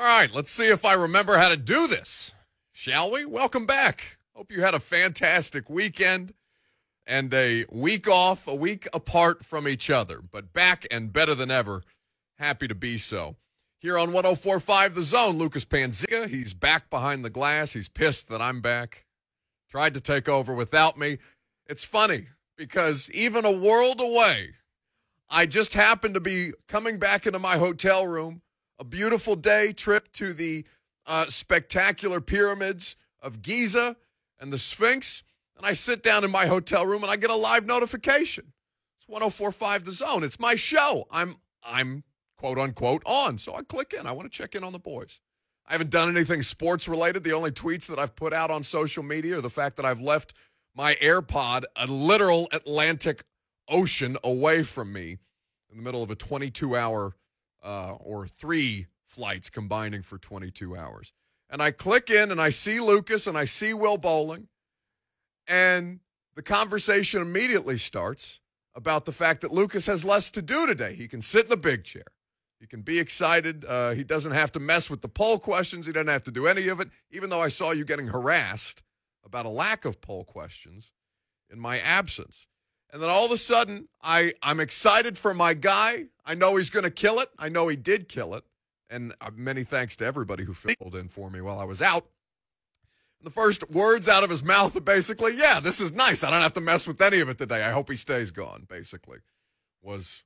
right, let's see if I remember how to do this, shall we? Welcome back. Hope you had a fantastic weekend and a week off, a week apart from each other, but back and better than ever. Happy to be so. Here on 104.5 The Zone, Lucas Panzica. He's back behind the glass. He's pissed that I'm back. Tried to take over without me. It's funny because even a world away, I just happened to be coming back into my hotel room. A beautiful day trip to the spectacular pyramids of Giza and the Sphinx. And I sit down in my hotel room and I get a live notification. It's 104.5 The Zone. It's my show. I'm quote unquote on. So I click in. I want to check in on the boys. I haven't done anything sports related. The only tweets that I've put out on social media are the fact that I've left my AirPod a literal Atlantic Ocean away from me in the middle of a 22-hour or 3 flights combining for 22 hours. And I click in and I see Lucas and I see Will Bowling. And the conversation immediately starts about the fact that Lucas has less to do today. He can sit in the big chair. He can be excited. He doesn't have to mess with the poll questions. He doesn't have to do any of it, even though I saw you getting harassed about a lack of poll questions in my absence. And then all of a sudden, I'm excited for my guy. I know he's going to kill it. I know he did kill it. And many thanks to everybody who filled in for me while I was out. And the first words out of his mouth are basically, yeah, this is nice. I don't have to mess with any of it today. I hope he stays gone, basically, was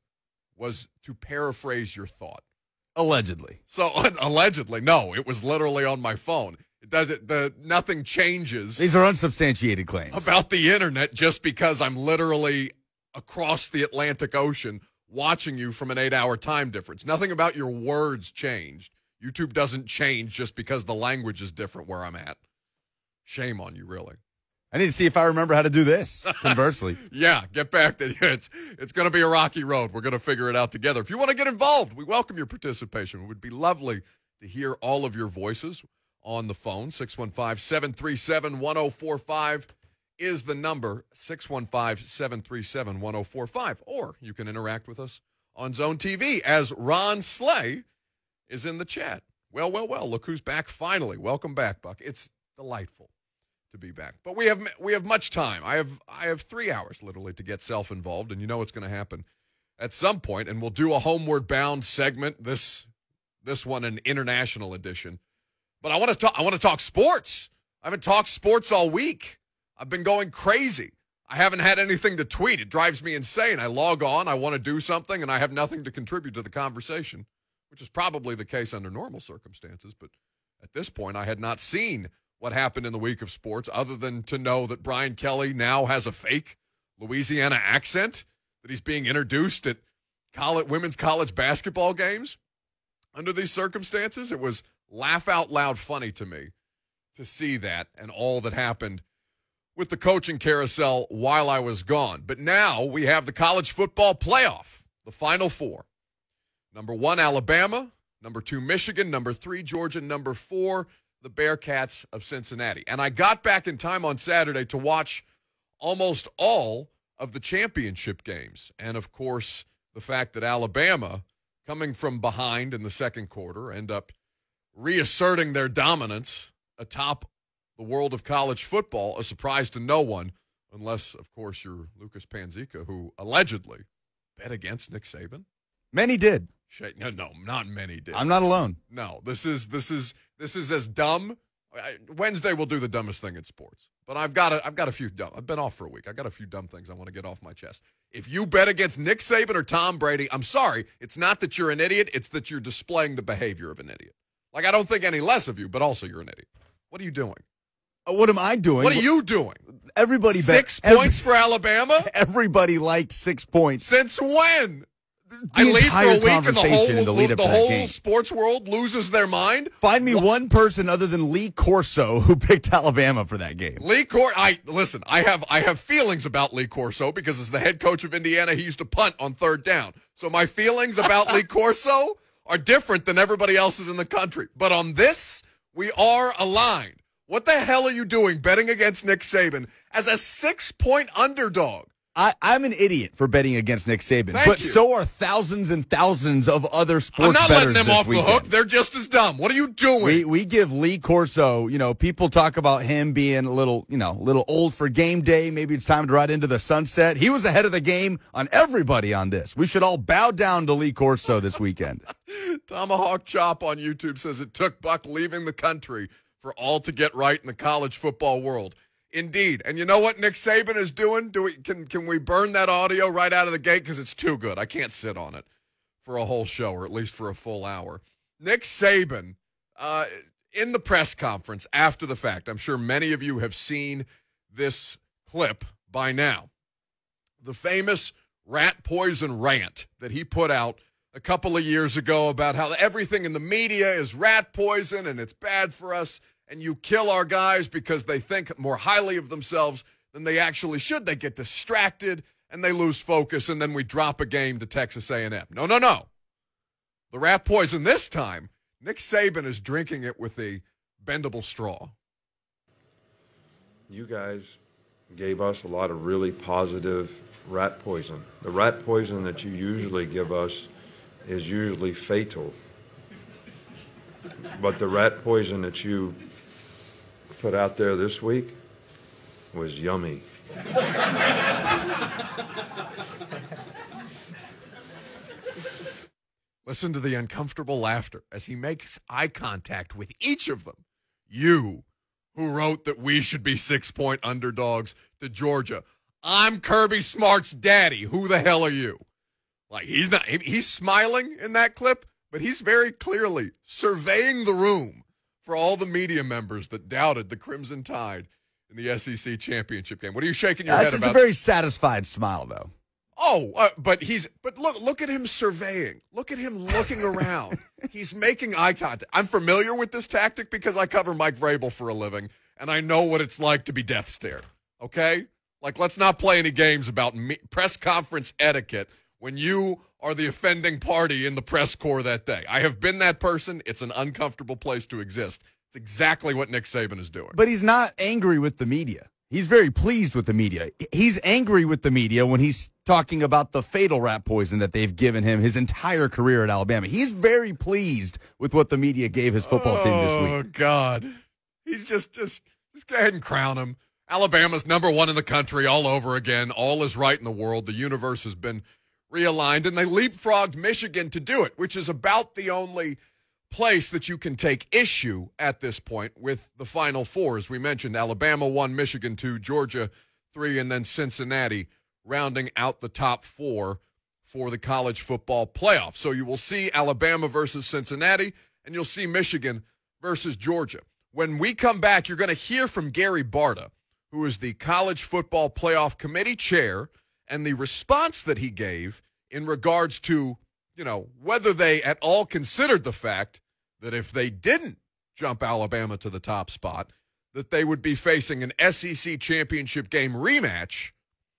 to paraphrase your thought. Allegedly. So, allegedly. No, it was literally on my phone. Nothing changes. These are unsubstantiated claims about the internet just because I'm literally across the Atlantic Ocean watching you from an 8-hour time difference. Nothing about your words changed. YouTube doesn't change just because the language is different where I'm at. Shame on you, really. I need to see if I remember how to do this, conversely. Yeah, get back to it. It's going to be a rocky road. We're going to figure it out together. If you want to get involved, we welcome your participation. It would be lovely to hear all of your voices on the phone. 615-737-1045 is the number, 615-737-1045. Or you can interact with us on Zone TV as Ron Slay is in the chat. Well, look who's back finally. Welcome back, Buck. It's delightful to be back. But we have much time. I have 3 hours literally to get self-involved, and you know what's going to happen at some point, and we'll do a homeward bound segment, this one an international edition. But I want to talk sports. I haven't talked sports all week. I've been going crazy. I haven't had anything to tweet. It drives me insane. I log on, I want to do something, and I have nothing to contribute to the conversation, which is probably the case under normal circumstances. But at this point, I had not seen what happened in the week of sports other than to know that Brian Kelly now has a fake Louisiana accent, that he's being introduced at women's college basketball games. Under these circumstances, it was laugh out loud funny to me to see that and all that happened with the coaching carousel while I was gone. But now we have the college football playoff, the Final Four. Number 1, Alabama. Number 2, Michigan. Number 3, Georgia. Number 4, the Bearcats of Cincinnati. And I got back in time on Saturday to watch almost all of the championship games. And, of course, the fact that Alabama, coming from behind in the second quarter, end up reasserting their dominance atop the world of college football, a surprise to no one, unless, of course, you're Lucas Panzica, who allegedly bet against Nick Saban. Many did. No, not many did. I'm not alone. No, this is as dumb. Wednesday we'll do the dumbest thing in sports. But I've got a few dumb. I've been off for a week. I got a few dumb things I want to get off my chest. If you bet against Nick Saban or Tom Brady, I'm sorry. It's not that you're an idiot. It's that you're displaying the behavior of an idiot. Like, I don't think any less of you, but also you're an idiot. What are you doing? What am I doing? What are you doing? Everybody bet 6 points for Alabama? Everybody liked 6 points. Since when? I leave for a week and the whole sports world loses their mind? Find me one person other than Lee Corso who picked Alabama for that game. Listen, I have feelings about Lee Corso because as the head coach of Indiana, he used to punt on third down. So my feelings about Lee Corso are different than everybody else's in the country. But on this, we are aligned. What the hell are you doing betting against Nick Saban as a 6-point underdog? I'm an idiot for betting against Nick Saban, Thank but you. so are thousands and thousands of other sports I'm not bettors letting them this off weekend. the hook. They're just as dumb. What are you doing? We give Lee Corso, people talk about him being a little old for game day. Maybe it's time to ride into the sunset. He was ahead of the game on everybody on this. We should all bow down to Lee Corso this weekend. Tomahawk Chop on YouTube says it took Buck leaving the country for all to get right in the college football world. Indeed. And you know what Nick Saban is doing? Can we burn that audio right out of the gate? Because it's too good. I can't sit on it for a whole show, or at least for a full hour. Nick Saban, in the press conference after the fact, I'm sure many of you have seen this clip by now. The famous rat poison rant that he put out a couple of years ago about how everything in the media is rat poison and it's bad for us, and you kill our guys because they think more highly of themselves than they actually should. They get distracted and they lose focus, and then we drop a game to Texas A&M. No. The rat poison this time, Nick Saban is drinking it with a bendable straw. You guys gave us a lot of really positive rat poison. The rat poison that you usually give us is usually fatal. But the rat poison that you put out there this week was yummy. Listen to the uncomfortable laughter as he makes eye contact with each of them. You, who wrote that we should be 6-point underdogs to Georgia. I'm Kirby Smart's daddy. Who the hell are you? Like, he's smiling in that clip, but he's very clearly surveying the room for all the media members that doubted the Crimson Tide in the SEC championship game. What are you shaking your head about? It's a very satisfied smile, though. But look at him surveying. Look at him looking around. He's making eye contact. I'm familiar with this tactic because I cover Mike Vrabel for a living, and I know what it's like to be death stared. Okay? Like, let's not play any games about press conference etiquette when you are the offending party in the press corps that day. I have been that person. It's an uncomfortable place to exist. It's exactly what Nick Saban is doing. But he's not angry with the media. He's very pleased with the media. He's angry with the media when he's talking about the fatal rat poison that they've given him his entire career at Alabama. He's very pleased with what the media gave his football team this week. Oh, God. He's just go ahead and crown him. Alabama's number one in the country all over again. All is right in the world. The universe has been realigned, and they leapfrogged Michigan to do it, which is about the only place that you can take issue at this point with the Final Four. As we mentioned, Alabama 1, Michigan 2, Georgia 3, and then Cincinnati rounding out the top 4 for the college football playoff. So you will see Alabama versus Cincinnati, and you'll see Michigan versus Georgia. When we come back, you're going to hear from Gary Barta, who is the College Football Playoff Committee chair, and the response that he gave in regards to, whether they at all considered the fact that if they didn't jump Alabama to the top spot, that they would be facing an SEC championship game rematch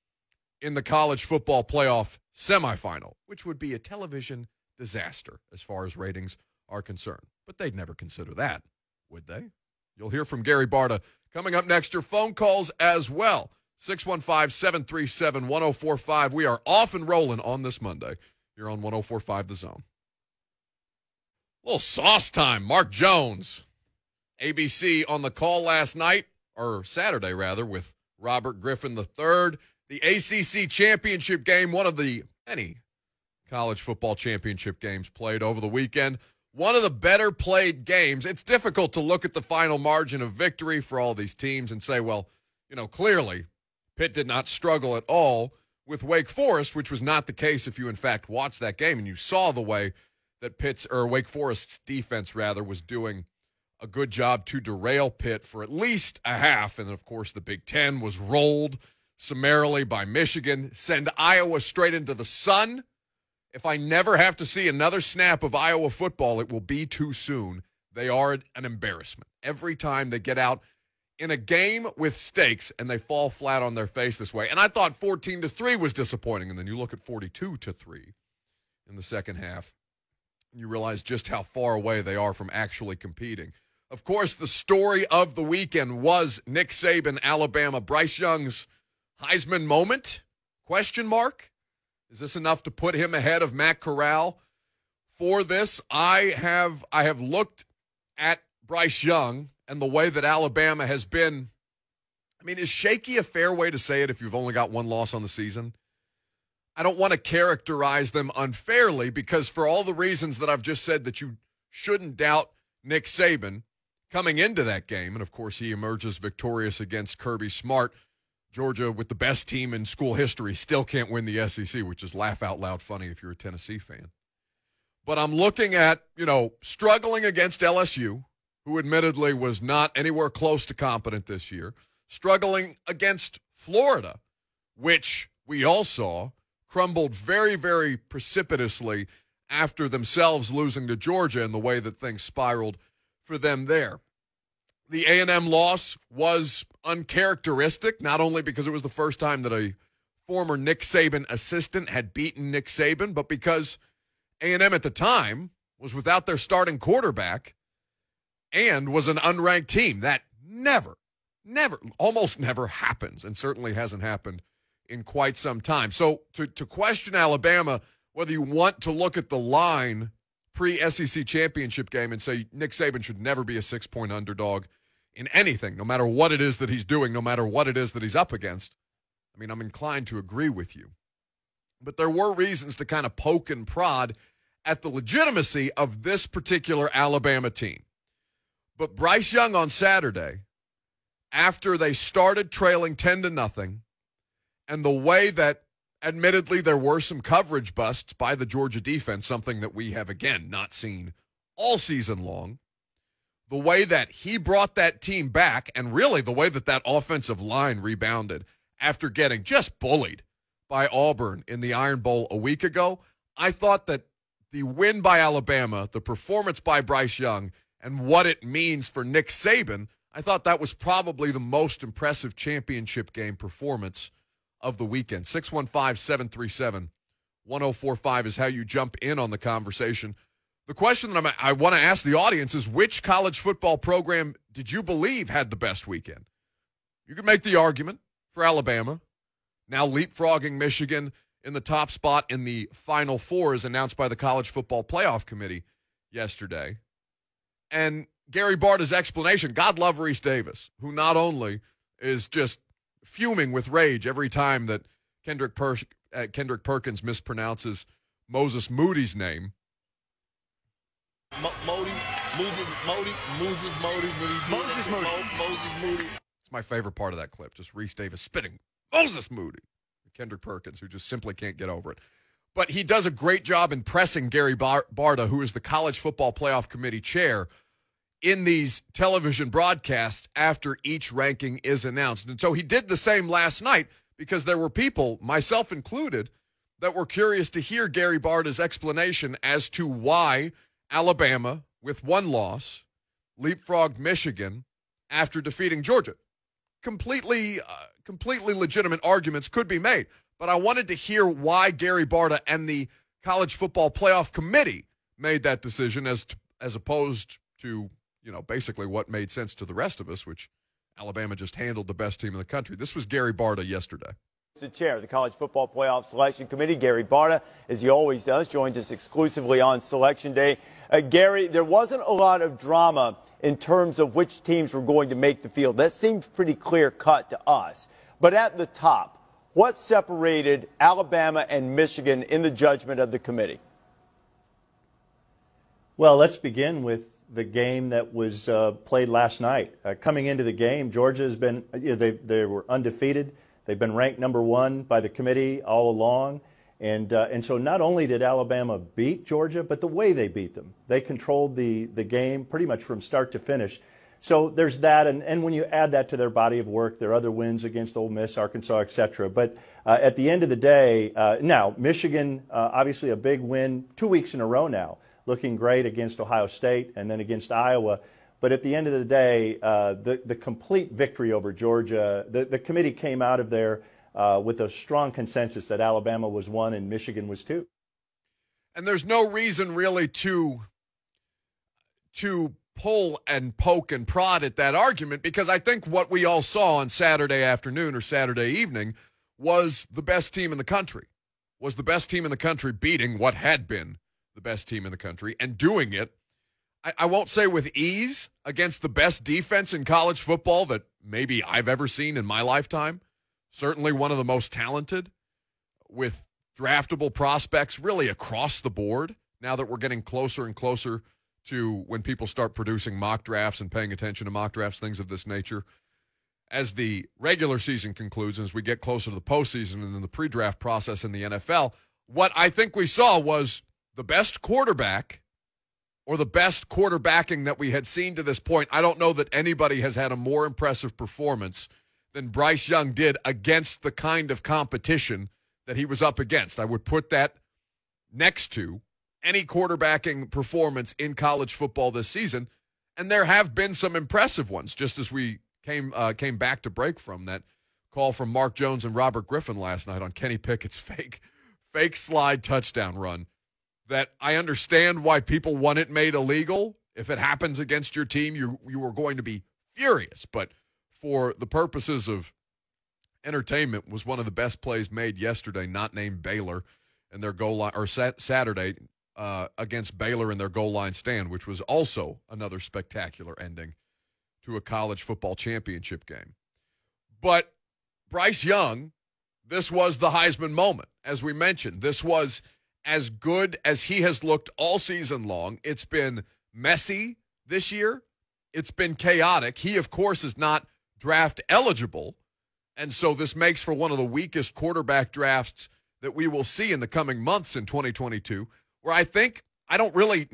in the college football playoff semifinal, which would be a television disaster as far as ratings are concerned. But they'd never consider that, would they? You'll hear from Gary Barta coming up next. Your phone calls as well. 615-737-1045. We are off and rolling on this Monday. You're on 1045 The Zone. A little sauce time. Mark Jones, ABC on the call last night, or Saturday rather, with Robert Griffin III. The ACC championship game, one of the many college football championship games played over the weekend. One of the better played games. It's difficult to look at the final margin of victory for all these teams and say, well, clearly Pitt did not struggle at all with Wake Forest, which was not the case if you, in fact, watched that game and you saw the way that Wake Forest's defense, was doing a good job to derail Pitt for at least a half. And, of course, the Big Ten was rolled summarily by Michigan, send Iowa straight into the sun. If I never have to see another snap of Iowa football, it will be too soon. They are an embarrassment. Every time they get out in a game with stakes and they fall flat on their face this way. And I thought 14-3 was disappointing. And then you look at 42-3 in the second half, and you realize just how far away they are from actually competing. Of course, the story of the weekend was Nick Saban, Alabama. Bryce Young's Heisman moment, Question mark? Is this enough to put him ahead of Matt Corral for this? I have looked at Bryce Young and the way that Alabama has been. I mean, is shaky a fair way to say it if you've only got one loss on the season? I don't want to characterize them unfairly because for all the reasons that I've just said that you shouldn't doubt Nick Saban coming into that game, and of course he emerges victorious against Kirby Smart. Georgia, with the best team in school history, still can't win the SEC, which is laugh out loud funny if you're a Tennessee fan. But I'm looking at, struggling against LSU, who admittedly was not anywhere close to competent this year, struggling against Florida, which we all saw crumbled very, very precipitously after themselves losing to Georgia and the way that things spiraled for them there. The A&M loss was uncharacteristic, not only because it was the first time that a former Nick Saban assistant had beaten Nick Saban, but because A&M at the time was without their starting quarterback and was an unranked team. That almost never happens, and certainly hasn't happened in quite some time. So to question Alabama, whether you want to look at the line pre-SEC championship game and say Nick Saban should never be a 6-point underdog in anything, no matter what it is that he's doing, no matter what it is that he's up against, I mean, I'm inclined to agree with you. But there were reasons to kind of poke and prod at the legitimacy of this particular Alabama team. But Bryce Young on Saturday, after they started trailing 10-0, and the way that, admittedly, there were some coverage busts by the Georgia defense, something that we have, again, not seen all season long, the way that he brought that team back, and really the way that that offensive line rebounded after getting just bullied by Auburn in the Iron Bowl a week ago, I thought that the win by Alabama, the performance by Bryce Young, and what it means for Nick Saban, I thought that was probably the most impressive championship game performance of the weekend. 615-737-1045 is how you jump in on the conversation. The question that I want to ask the audience is, which college football program did you believe had the best weekend? You could make the argument for Alabama, now leapfrogging Michigan in the top spot in the Final Four as announced by the College Football Playoff Committee yesterday. And Gary Barta's explanation, God love Reese Davis, who not only is just fuming with rage every time that Kendrick Perkins mispronounces Moses Moody's name. Moses Moody. It's my favorite part of that clip, just Reese Davis spitting Moses Moody. Kendrick Perkins, who just simply can't get over it. But he does a great job in pressing Gary Barta, who is the College Football Playoff Committee chair, in these television broadcasts after each ranking is announced. And so he did the same last night because there were people, myself included, that were curious to hear Gary Barta's explanation as to why Alabama, with one loss, leapfrogged Michigan after defeating Georgia. Completely legitimate arguments could be made. But I wanted to hear why Gary Barta and the College Football Playoff Committee made that decision as opposed to, basically what made sense to the rest of us, which Alabama just handled the best team in the country. This was Gary Barta yesterday. The chair of the College Football Playoff Selection Committee, Gary Barta, as he always does, joins us exclusively on Selection Day. Gary, there wasn't a lot of drama in terms of which teams were going to make the field. That seemed pretty clear-cut to us. But at the top, what separated Alabama and Michigan in the judgment of the committee? Well, let's begin with the game that was played last night. Coming into the game, Georgia has been, they were undefeated. They've been ranked number one by the committee all along. And so not only did Alabama beat Georgia, but the way they beat them. They controlled the game pretty much from start to finish. So there's that, and when you add that to their body of work, there are other wins against Ole Miss, Arkansas, et cetera. But at the end of the day, now, Michigan, obviously a big win 2 weeks in a row now, looking great against Ohio State and then against Iowa. But at the end of the day, the complete victory over Georgia, the committee came out of there with a strong consensus that Alabama was 1 and Michigan was 2. And there's no reason really to pull and poke and prod at that argument, because I think what we all saw on Saturday afternoon or Saturday evening was the best team in the country, was the best team in the country beating what had been the best team in the country and doing it, I won't say with ease, against the best defense in college football that maybe I've ever seen in my lifetime. Certainly one of the most talented, with draftable prospects really across the board now that we're getting closer and closer to when people start producing mock drafts and paying attention to mock drafts, things of this nature. As the regular season concludes, and as we get closer to the postseason and then the pre-draft process in the NFL, what I think we saw was the best quarterback or the best quarterbacking that we had seen to this point. I don't know that anybody has had a more impressive performance than Bryce Young did against the kind of competition that he was up against. I would put that next to any quarterbacking performance in college football this season, and there have been some impressive ones, just as we came back to break from that call from Mark Jones and Robert Griffin last night on Kenny Pickett's fake slide touchdown run. That I understand why people want it made illegal. If it happens against your team, you are going to be furious. But for the purposes of entertainment, was one of the best plays made yesterday, not named Baylor, in their goal line, or Saturday against Baylor in their goal line stand, which was also another spectacular ending to a college football championship game. But Bryce Young, this was the Heisman moment. As we mentioned, this was as good as he has looked all season long. It's been messy this year. It's been chaotic. He, of course, is not draft eligible, and so this makes for one of the weakest quarterback drafts that we will see in the coming months in 2022, where I think I don't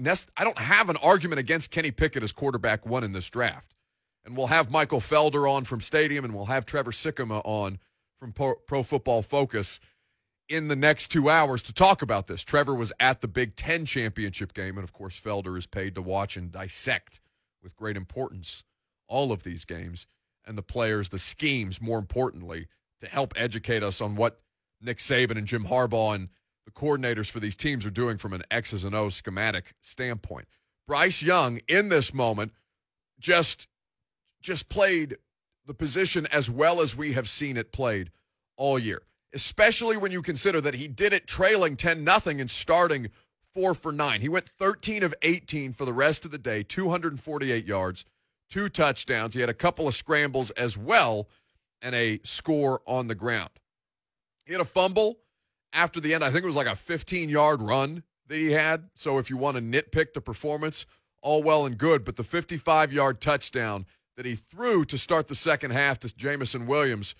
have an argument against Kenny Pickett as quarterback one in this draft. And we'll have Michael Felder on from Stadium, and we'll have Trevor Sikkema on from Pro Football Focus in the next 2 hours to talk about this. Trevor was at the Big Ten championship game, and, of course, Felder is paid to watch and dissect with great importance all of these games and the players, the schemes, more importantly, to help educate us on what Nick Saban and Jim Harbaugh and the coordinators for these teams are doing from an X's and O's schematic standpoint. Bryce Young, in this moment, just played the position as well as we have seen it played all year, especially when you consider that he did it trailing 10-0 and starting 4 for 9. He went 13 of 18 for the rest of the day, 248 yards, 2 touchdowns. He had a couple of scrambles as well and a score on the ground. He had a fumble after the end. I think it was like a 15-yard run that he had. So if you want to nitpick the performance, all well and good. But the 55-yard touchdown that he threw to start the second half to Jamison Williams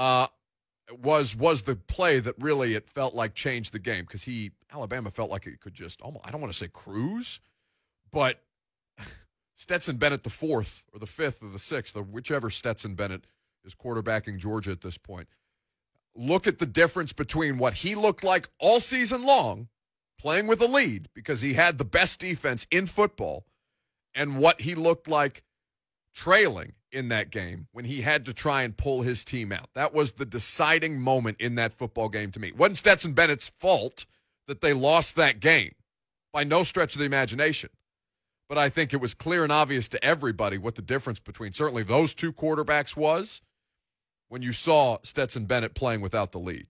was the play that really, it felt like, changed the game, because Alabama felt like it could just almost, I don't want to say cruise, but Stetson Bennett, the 4th or the 5th or the 6th, or whichever Stetson Bennett is quarterbacking Georgia at this point. Look at the difference between what he looked like all season long, playing with a lead because he had the best defense in football, and what he looked like trailing in that game when he had to try and pull his team out. That was the deciding moment in that football game to me. It wasn't Stetson Bennett's fault that they lost that game, by no stretch of the imagination. But I think it was clear and obvious to everybody what the difference between certainly those two quarterbacks was when you saw Stetson Bennett playing without the lead.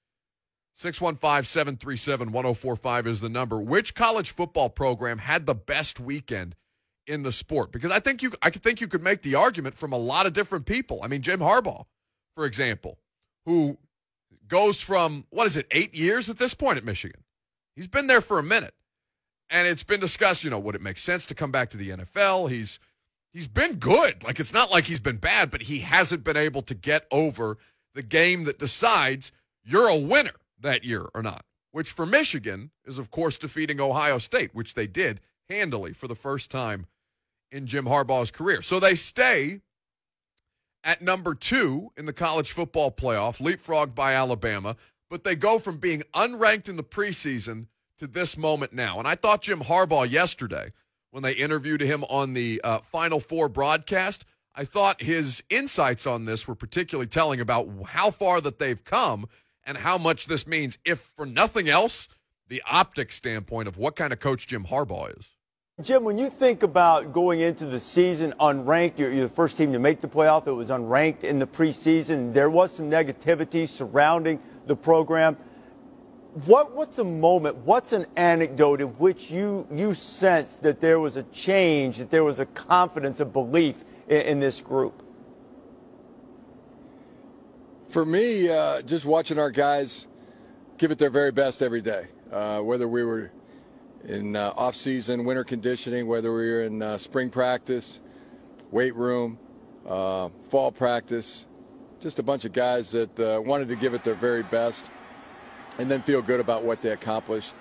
615-737-1045 is the number. Which college football program had the best weekend in the sport? Because I think you could make the argument from a lot of different people. I mean, Jim Harbaugh, for example, who goes from, 8 years at this point at Michigan. He's been there for a minute. And it's been discussed, would it make sense to come back to the NFL? He's been good. Like, it's not like he's been bad, but he hasn't been able to get over the game that decides you're a winner that year or not, which for Michigan is, of course, defeating Ohio State, which they did handily for the first time in Jim Harbaugh's career. So they stay at number 2 in the college football playoff, leapfrogged by Alabama, but they go from being unranked in the preseason to this moment now. And I thought Jim Harbaugh yesterday, when they interviewed him on the Final Four broadcast, I thought his insights on this were particularly telling about how far that they've come and how much this means, if for nothing else, the optic standpoint of what kind of coach Jim Harbaugh is. Jim, when you think about going into the season unranked, you're the first team to make the playoff that was unranked in the preseason. There was some negativity surrounding the program. What's a moment, what's an anecdote in which you sense that there was a change, that there was a confidence, a belief in this group? For me, just watching our guys give it their very best every day, whether we were in off-season, winter conditioning, whether we were in spring practice, weight room, fall practice, just a bunch of guys that wanted to give it their very best and then feel good about what they accomplished.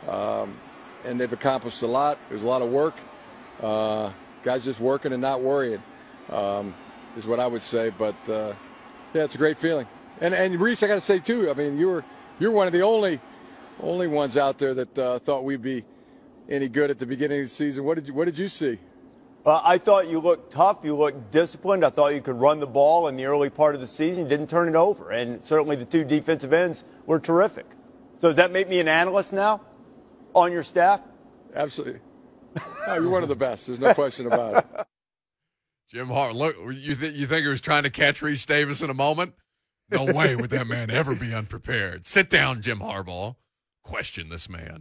And they've accomplished a lot. There's a lot of work. Guys just working and not worrying is what I would say. But, yeah, it's a great feeling. And Reese, I got to say, too, I mean, you're one of the only ones out there that thought we'd be any good at the beginning of the season. What did you see? I thought you looked tough. You looked disciplined. I thought you could run the ball in the early part of the season. You didn't turn it over. And certainly the two defensive ends were terrific. So does that make me an analyst now on your staff? Absolutely. No, you're one of the best. There's no question about it. Jim Harbaugh, look, you think he was trying to catch Reese Davis in a moment? No way would that man ever be unprepared. Sit down, Jim Harbaugh. Question this man.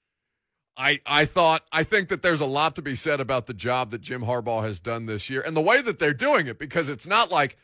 I think that there's a lot to be said about the job that Jim Harbaugh has done this year and the way that they're doing it, because it's not like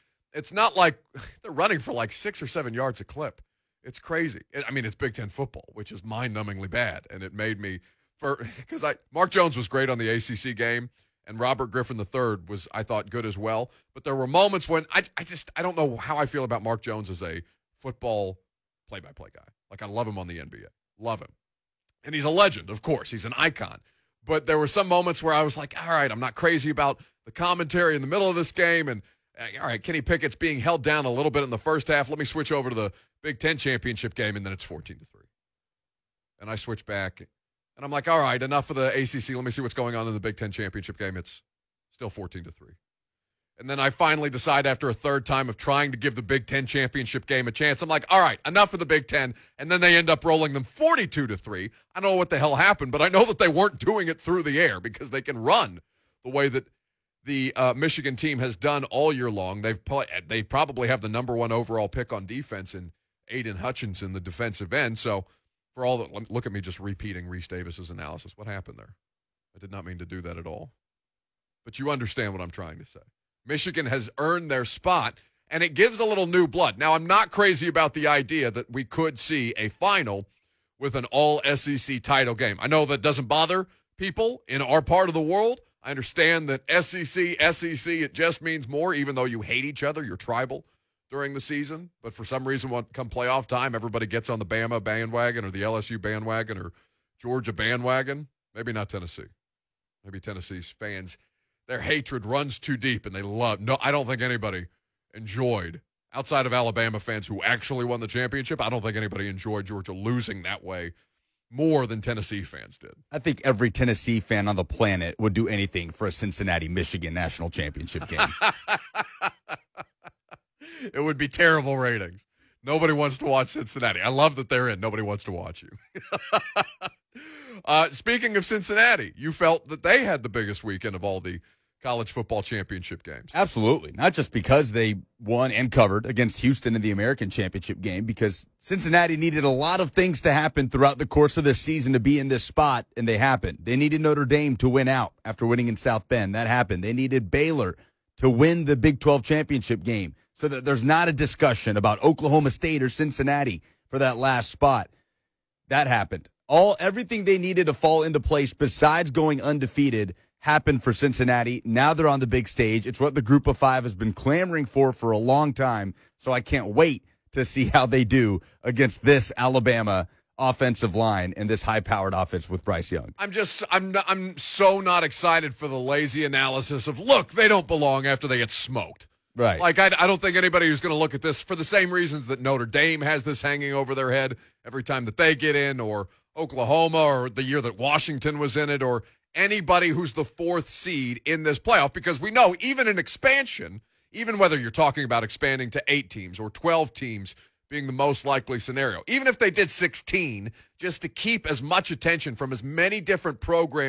they're running for like 6 or 7 yards a clip. It's crazy. I mean, it's Big Ten football, which is mind-numbingly bad, and it made me because Mark Jones was great on the ACC game, and Robert Griffin III was, I thought, good as well. But there were moments when I don't know how I feel about Mark Jones as a football play-by-play guy. Like, I love him on the NBA. Love him. And he's a legend, of course. He's an icon. But there were some moments where I was like, all right, I'm not crazy about the commentary in the middle of this game. And, all right, Kenny Pickett's being held down a little bit in the first half. Let me switch over to the Big Ten championship game, and then it's 14-3. And I switch back, and I'm like, all right, enough of the ACC. Let me see what's going on in the Big Ten championship game. It's still 14-3. And then I finally decide after a third time of trying to give the Big Ten championship game a chance. I'm like, all right, enough of the Big Ten. And then they end up rolling them 42-3. I don't know what the hell happened, but I know that they weren't doing it through the air because they can run the way that the Michigan team has done all year long. They probably have the number one overall pick on defense in Aiden Hutchinson, the defensive end. So for all that, look at me just repeating Reese Davis's analysis. What happened there? I did not mean to do that at all. But you understand what I'm trying to say. Michigan has earned their spot, and it gives a little new blood. Now, I'm not crazy about the idea that we could see a final with an all-SEC title game. I know that doesn't bother people in our part of the world. I understand that SEC, it just means more, even though you hate each other, you're tribal during the season. But for some reason, come playoff time, everybody gets on the Bama bandwagon or the LSU bandwagon or Georgia bandwagon. Maybe not Tennessee. Maybe Tennessee's fans, their hatred runs too deep, and they love. No, I don't think anybody enjoyed, outside of Alabama fans who actually won the championship, I don't think anybody enjoyed Georgia losing that way more than Tennessee fans did. I think every Tennessee fan on the planet would do anything for a Cincinnati-Michigan national championship game. It would be terrible ratings. Nobody wants to watch Cincinnati. I love that they're in. Nobody wants to watch you. Speaking of Cincinnati, you felt that they had the biggest weekend of all the college football championship games. Absolutely. Not just because they won and covered against Houston in the American championship game, because Cincinnati needed a lot of things to happen throughout the course of this season to be in this spot, and they happened. They needed Notre Dame to win out after winning in South Bend. That happened. They needed Baylor to win the Big 12 championship game so that there's not a discussion about Oklahoma State or Cincinnati for that last spot. That happened. Everything they needed to fall into place besides going undefeated happened for Cincinnati. Now they're on the big stage. It's what the Group of Five has been clamoring for a long time. So I can't wait to see how they do against this Alabama offensive line and this high-powered offense with Bryce Young. I'm so not excited for the lazy analysis of, look, they don't belong after they get smoked. Right. Like, I don't think anybody who's going to look at this for the same reasons that Notre Dame has this hanging over their head every time that they get in, or Oklahoma, or the year that Washington was in it, or anybody who's the fourth seed in this playoff, because we know even in expansion, even whether you're talking about expanding to 8 teams or 12 teams being the most likely scenario, even if they did 16, just to keep as much attention from as many different programs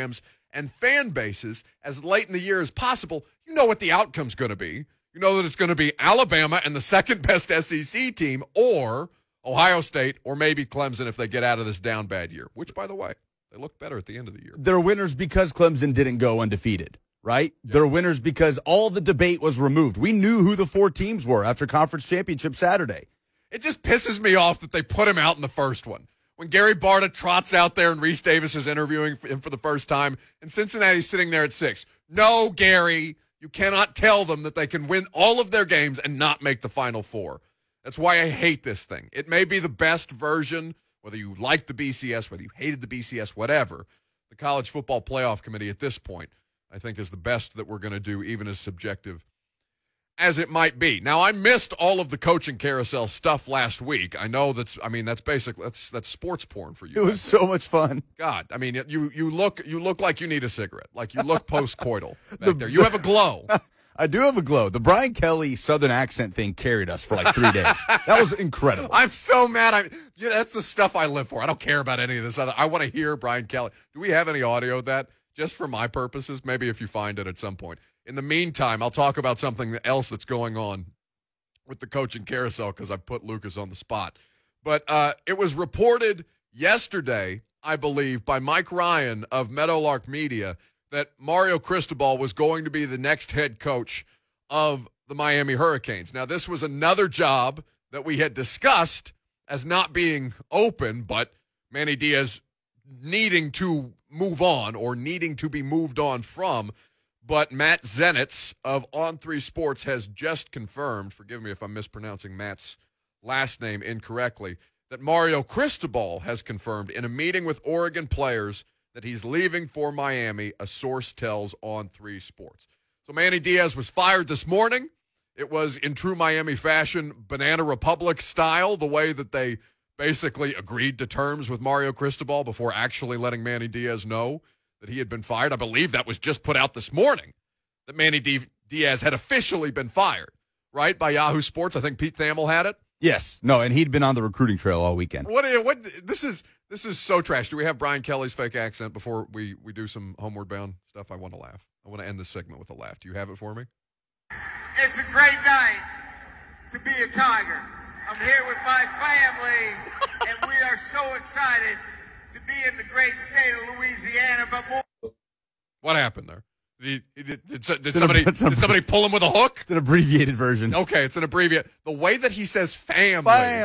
and fan bases as late in the year as possible, you know what the outcome's going to be. You know that it's going to be Alabama and the second best SEC team, or Ohio State, or maybe Clemson if they get out of this down bad year, which, by the way, they look better at the end of the year. They're winners because Clemson didn't go undefeated, right? Yeah. They're winners because all the debate was removed. We knew who the 4 teams were after conference championship Saturday. It just pisses me off that they put him out in the first one. When Gary Barta trots out there and Reese Davis is interviewing him for the first time, and Cincinnati's sitting there at 6. No, Gary, you cannot tell them that they can win all of their games and not make the Final Four. That's why I hate this thing. It may be the best version, whether you like the BCS, whether you hated the BCS, whatever. The College Football Playoff Committee at this point, I think, is the best that we're going to do, even as subjective as it might be. Now, I missed all of the coaching carousel stuff last week. I know that's basically that's sports porn for you. It was so much fun. God, I mean, you look like you need a cigarette, like you look post-coital back there. You have a glow. I do have a glow. The Brian Kelly Southern accent thing carried us for like 3 days. That was incredible. I'm so mad. That's the stuff I live for. I don't care about any of this other. I want to hear Brian Kelly. Do we have any audio of that? Just for my purposes, maybe if you find it at some point. In the meantime, I'll talk about something else that's going on with the coaching carousel because I put Lucas on the spot. But it was reported yesterday, I believe, by Mike Ryan of Meadowlark Media that Mario Cristobal was going to be the next head coach of the Miami Hurricanes. Now, this was another job that we had discussed as not being open, but Manny Diaz needing to move on or needing to be moved on from. But Matt Zenitz of On3 Sports has just confirmed, forgive me if I'm mispronouncing Matt's last name incorrectly, that Mario Cristobal has confirmed in a meeting with Oregon players that he's leaving for Miami, a source tells On3 Sports. So Manny Diaz was fired this morning. It was in true Miami fashion, Banana Republic style, the way that they basically agreed to terms with Mario Cristobal before actually letting Manny Diaz know that he had been fired. I believe that was just put out this morning, that Manny Diaz had officially been fired, right, by Yahoo Sports. I think Pete Thamel had it. Yes. No, and he'd been on the recruiting trail all weekend. What this is so trash. Do we have Brian Kelly's fake accent before we do some Homeward Bound stuff? I want to laugh. I want to end this segment with a laugh. Do you have it for me? It's a great night to be a Tiger. I'm here with my family, and we are so excited to be in the great state of Louisiana. But more. What happened there? Did somebody pull him with a hook? It's an abbreviated version. Okay, it's an abbreviated. The way that he says family.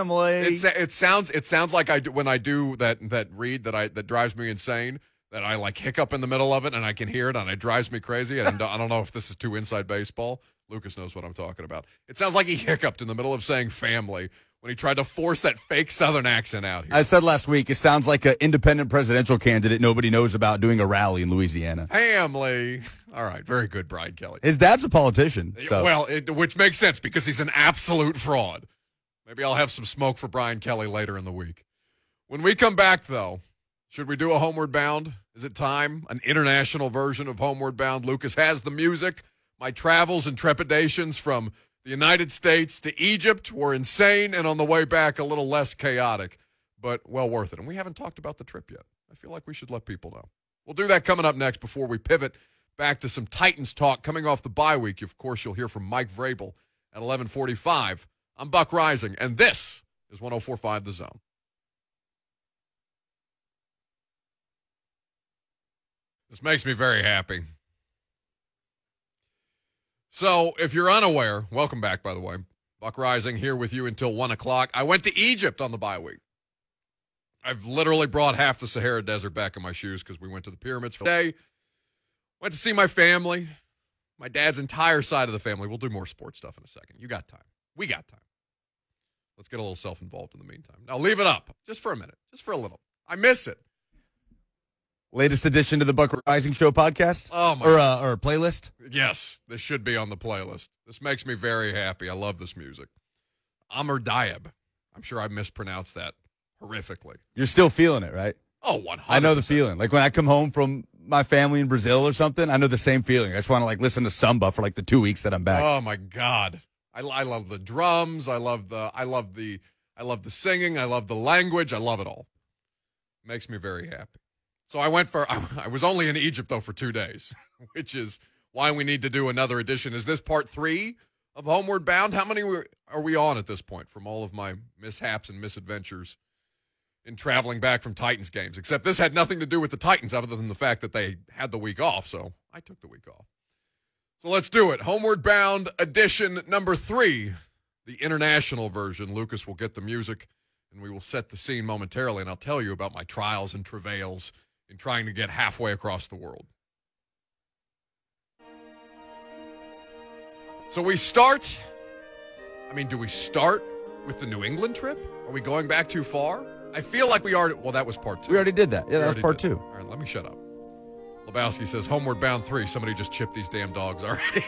It sounds like I do when I do that read that drives me insane. That I like hiccup in the middle of it and I can hear it and it drives me crazy. And I don't know if this is too inside baseball. Lucas knows what I'm talking about. It sounds like he hiccuped in the middle of saying family when he tried to force that fake Southern accent out here. I said last week, it sounds like an independent presidential candidate nobody knows about doing a rally in Louisiana. Family. All right. Very good, Brian Kelly. His dad's a politician. So. Well, which makes sense because he's an absolute fraud. Maybe I'll have some smoke for Brian Kelly later in the week. When we come back, though, should we do a Homeward Bound? Is it time? An international version of Homeward Bound. Lucas has the music. My travels and trepidations from the United States to Egypt were insane, and on the way back, a little less chaotic, but well worth it. And we haven't talked about the trip yet. I feel like we should let people know. We'll do that coming up next before we pivot back to some Titans talk. Coming off the bye week, of course, you'll hear from Mike Vrabel at 11:45. I'm Buck Rising, and this is 104.5 The Zone. This makes me very happy. So, if you're unaware, welcome back, by the way. Buck Rising here with you until 1 o'clock. I went to Egypt on the bye week. I've literally brought half the Sahara Desert back in my shoes because we went to the pyramids for the day. Went to see my family, my dad's entire side of the family. We'll do more sports stuff in a second. You got time. We got time. Let's get a little self-involved in the meantime. Now, leave it up just for a minute, just for a little. I miss it. Latest addition to the Buck Rising Show podcast? Oh, my or playlist? Yes, this should be on the playlist. This makes me very happy. I love this music. Amr Diab. I'm sure I mispronounced that horrifically. You're still feeling it, right? Oh, 100%. I know the feeling. Like when I come home from my family in Brazil or something, I know the same feeling. I just want to listen to samba for the 2 weeks that I'm back. Oh my God. I love the drums. I love the singing. I love the language. I love it all. Makes me very happy. So I was only in Egypt, though, for 2 days, which is why we need to do another edition. Is this part 3 of Homeward Bound? How many are we on at this point from all of my mishaps and misadventures in traveling back from Titans games? Except this had nothing to do with the Titans other than the fact that they had the week off, so I took the week off. So let's do it. Homeward Bound edition number 3, the international version. Lucas will get the music, and we will set the scene momentarily, and I'll tell you about my trials and travails in trying to get halfway across the world. So we start, do we start with the New England trip? Are we going back too far? I feel like we already, well, that was part 2. We already did that. Yeah, that was part 2. All right, let me shut up. Lebowski says, Homeward Bound 3. Somebody just chipped these damn dogs already.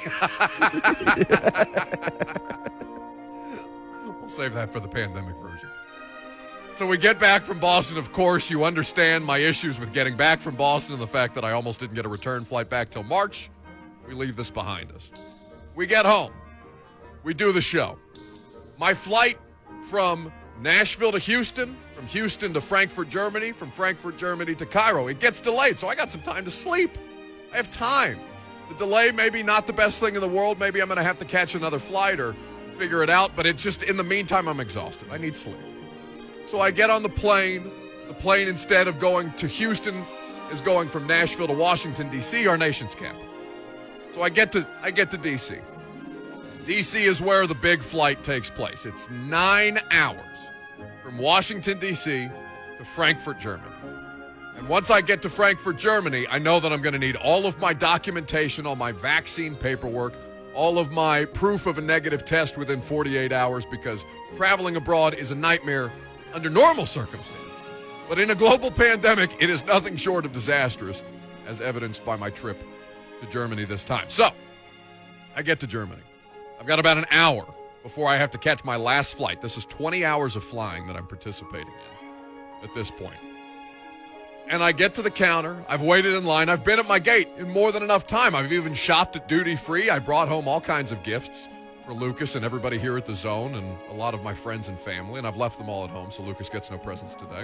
We'll save that for the pandemic version. So we get back from Boston. Of course, you understand my issues with getting back from Boston and the fact that I almost didn't get a return flight back till March. We leave this behind us. We get home. We do the show. My flight from Nashville to Houston, from Houston to Frankfurt, Germany, from Frankfurt, Germany to Cairo. It gets delayed, so I got some time to sleep. I have time. The delay may be not the best thing in the world. Maybe I'm going to have to catch another flight or figure it out, but it's just, in the meantime, I'm exhausted. I need sleep. So I get on the plane. The plane, instead of going to Houston, is going from Nashville to Washington, D.C., our nation's capital. So I get to D.C. D.C. is where the big flight takes place. It's 9 hours from Washington, D.C. to Frankfurt, Germany. And once I get to Frankfurt, Germany, I know that I'm going to need all of my documentation, all my vaccine paperwork, all of my proof of a negative test within 48 hours, because traveling abroad is a nightmare under normal circumstances. But in a global pandemic, it is nothing short of disastrous, as evidenced by my trip to Germany this time. So, I get to Germany. I've got about an hour before I have to catch my last flight. This is 20 hours of flying that I'm participating in at this point. And I get to the counter. I've waited in line. I've been at my gate in more than enough time. I've even shopped at Duty Free. I brought home all kinds of gifts for Lucas and everybody here at the Zone and a lot of my friends and family, and I've left them all at home, so Lucas gets no presents today.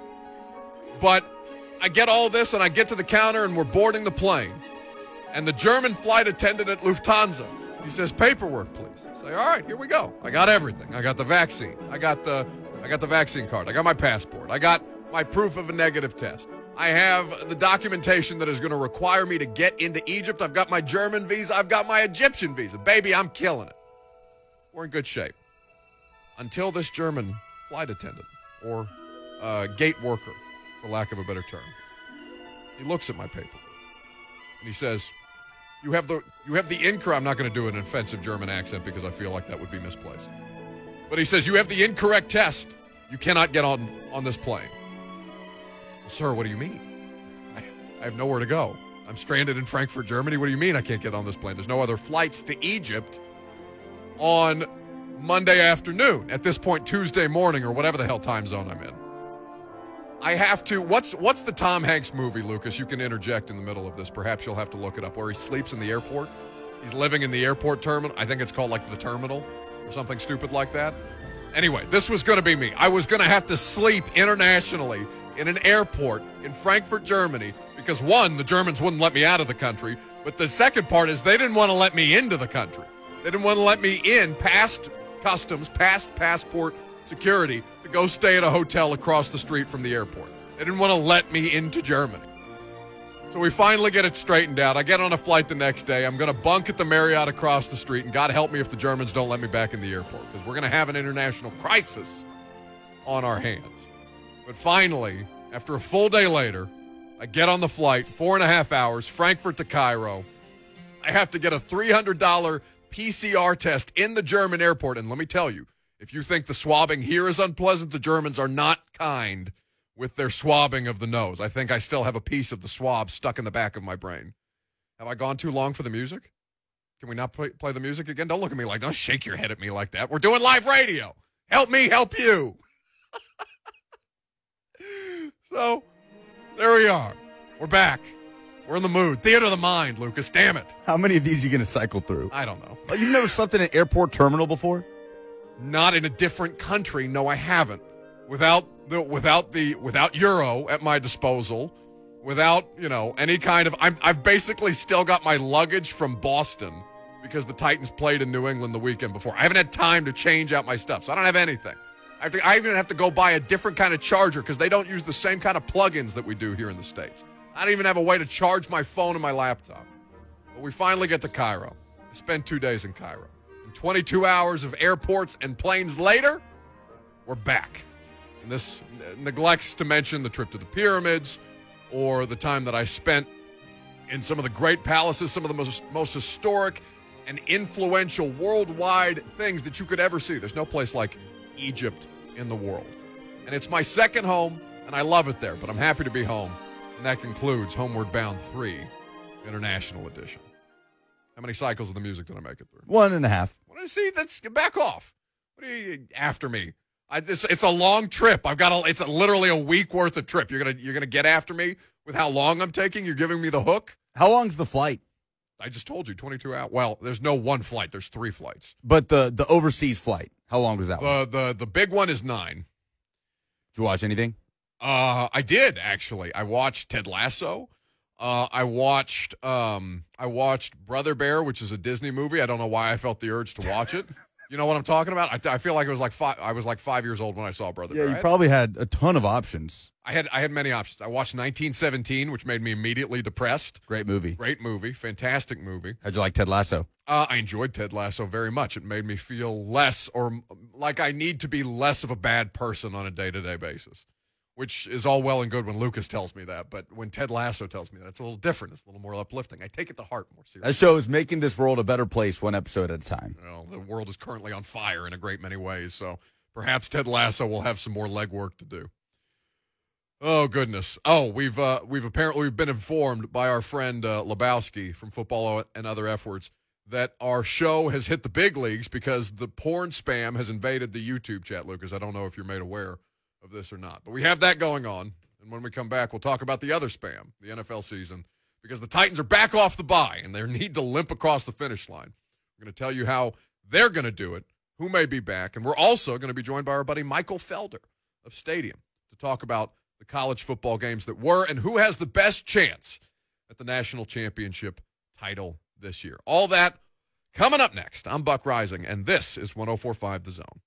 But I get all this, and I get to the counter, and we're boarding the plane. And the German flight attendant at Lufthansa, he says, paperwork, please. I say, all right, here we go. I got everything. I got the vaccine. I got the vaccine card. I got my passport. I got my proof of a negative test. I have the documentation that is going to require me to get into Egypt. I've got my German visa. I've got my Egyptian visa. Baby, I'm killing it. We're in good shape. Until this German flight attendant, or gate worker, for lack of a better term, he looks at my paperwork and he says, you have the incorrect, I'm not going to do an offensive German accent because I feel like that would be misplaced. But he says, you have the incorrect test. You cannot get on this plane. Sir, what do you mean? I have nowhere to go. I'm stranded in Frankfurt, Germany. What do you mean I can't get on this plane? There's no other flights to Egypt on Monday afternoon. At this point, Tuesday morning or whatever the hell time zone I'm in. I have to, what's the Tom Hanks movie, Lucas? You can interject in the middle of this. Perhaps you'll have to look it up, where he sleeps in the airport. He's living in the airport terminal. I think it's called like the terminal or something stupid like that. Anyway, this was going to be me. I was going to have to sleep internationally in an airport in Frankfurt, Germany, because one, the Germans wouldn't let me out of the country, but the second part is they didn't want to let me into the country. They didn't want to let me in past customs, past passport security, to go stay at a hotel across the street from the airport. They didn't want to let me into Germany. So we finally get it straightened out. I get on a flight the next day. I'm going to bunk at the Marriott across the street, and God help me if the Germans don't let me back in the airport, because we're going to have an international crisis on our hands. But finally, after a full day later, I get on the flight, 4.5 hours, Frankfurt to Cairo. I have to get a $300 PCR test in the German airport. And let me tell you, if you think the swabbing here is unpleasant, the Germans are not kind with their swabbing of the nose. I think I still have a piece of the swab stuck in the back of my brain. Have I gone too long for the music? Can we not play the music again? Don't look at me like, don't shake your head at me like that. We're doing live radio. Help me help you. So, there we are. We're back. We're in the mood. Theater of the mind, Lucas. Damn it. How many of these are you going to cycle through? I don't know. You've never slept in an airport terminal before? Not in a different country. No, I haven't. Without Euro at my disposal, without, any kind of I've basically still got my luggage from Boston because the Titans played in New England the weekend before. I haven't had time to change out my stuff, so I don't have anything. I even have to go buy a different kind of charger because they don't use the same kind of plugins that we do here in the States. I don't even have a way to charge my phone and my laptop. But we finally get to Cairo. I spent 2 days in Cairo. And 22 hours of airports and planes later, we're back. And this neglects to mention the trip to the pyramids or the time that I spent in some of the great palaces, some of the most historic and influential worldwide things that you could ever see. There's no place like Egypt in the world. And it's my second home, and I love it there, but I'm happy to be home. And that concludes Homeward Bound 3, International Edition. How many cycles of the music did I make it through? 1.5. What did I see? That's back off. What are you after me? It's a long trip. It's literally a week worth of trip. You're gonna get after me with how long I'm taking. You're giving me the hook. How long's the flight? I just told you 22 hours. Well, there's no one flight. There's 3 flights. But the overseas flight, how long was that one? The big one is 9. Did you watch anything? I did actually. I watched Ted Lasso. I watched Brother Bear, which is a Disney movie. I don't know why I felt the urge to watch it. You know what I'm talking about? I feel like I was like 5 years old when I saw Brother Bear. Yeah, you probably had a ton of options. I had many options. I watched 1917, which made me immediately depressed. Great movie. Great movie. Fantastic movie. How'd you like Ted Lasso? I enjoyed Ted Lasso very much. It made me feel less, or like I need to be less of a bad person on a day-to-day basis, which is all well and good when Lucas tells me that. But when Ted Lasso tells me that, it's a little different. It's a little more uplifting. I take it to heart more seriously. That show is making this world a better place one episode at a time. Well, the world is currently on fire in a great many ways, so perhaps Ted Lasso will have some more legwork to do. Oh, goodness. Oh, we've apparently been informed by our friend Lebowski from Football and Other F Words that our show has hit the big leagues because the porn spam has invaded the YouTube chat, Lucas. I don't know if you're made aware of this or not, but we have that going on. And when we come back, we'll talk about the other spam, the NFL season, because the Titans are back off the bye and they need to limp across the finish line. We're going to tell you how they're going to do it, who may be back, and we're also going to be joined by our buddy Michael Felder of Stadium to talk about the college football games that were and who has the best chance at the national championship title this year. All that coming up next. I'm Buck Rising, and this is 104.5 The Zone.